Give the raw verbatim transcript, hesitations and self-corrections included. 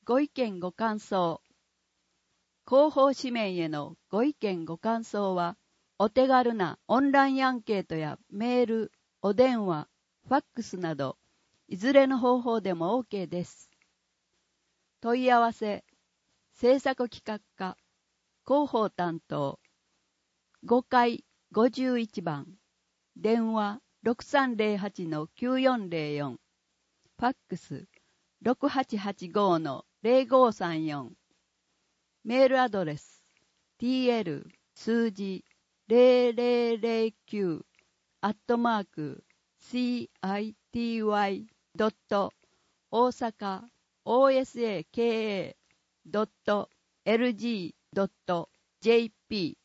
ご意見ご感想。広報紙面へのご意見ご感想は、お手軽なオンラインアンケートやメール、お電話、ファックスなど、いずれの方法でも OK です。問い合わせ、制作企画課、広報担当、ごかいごじゅういちばん、電話 ろくさんゼロはちのきゅうよんゼロよん、ファックス ろくはちはちごのゼロごさんよん、メールアドレス ティーエル 数字ゼロゼロゼロきゅうアットマーク シーアイティーワイ ドット大阪 オーエスエーケーエー ドット エルジー ドット ジェーピー